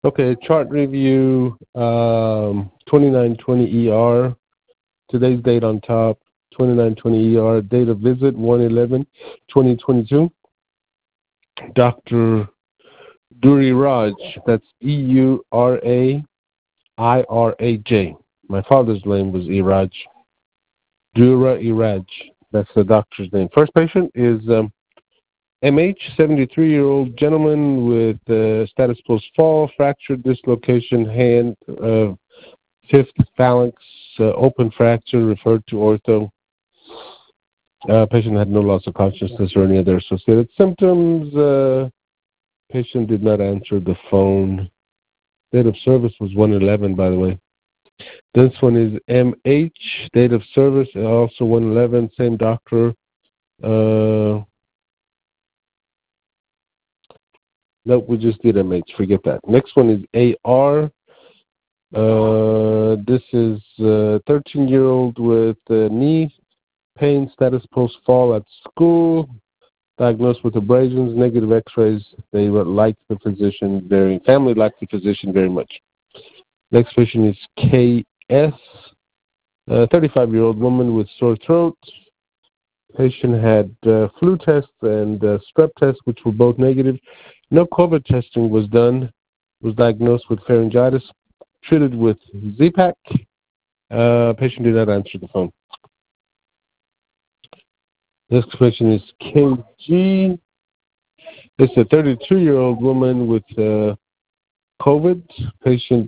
Okay, chart review, 2920 ER. Today's date on top, 2920 ER. Date of visit, 1/11/2022. Dr. Duriraj, that's Eurairaj. My father's name was Iraj. Duriraj, that's the doctor's name. First patient is MH, 73-year-old gentleman with status post fall, fractured dislocation, hand, fifth phalanx, open fracture, referred to ortho. Patient had no loss of consciousness or any other associated symptoms. Patient did not answer the phone. Date of service was 1/11, by the way. This one is MH, date of service, also 1/11, same doctor. Nope, we just did MH. Forget that. Next one is AR. This is 13-year-old with knee pain, status post fall at school, diagnosed with abrasions, negative X-rays. They liked the physician family liked the physician very much. Next patient is KS, 35-year-old woman with sore throat. Patient had flu tests and strep tests, which were both negative. No COVID testing was done. Was diagnosed with pharyngitis, treated with Z-Pak. Patient did not answer the phone. This patient is KG. It's a 32-year-old woman with COVID. Patient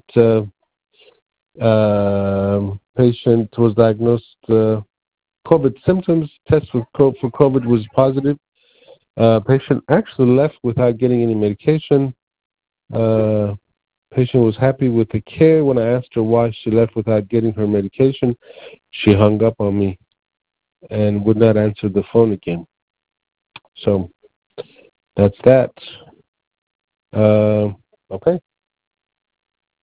was diagnosed COVID symptoms. Test for COVID was positive. Patient actually left without getting any medication. Patient was happy with the care. When I asked her why she left without getting her medication, she hung up on me and would not answer the phone again. So that's that. Okay.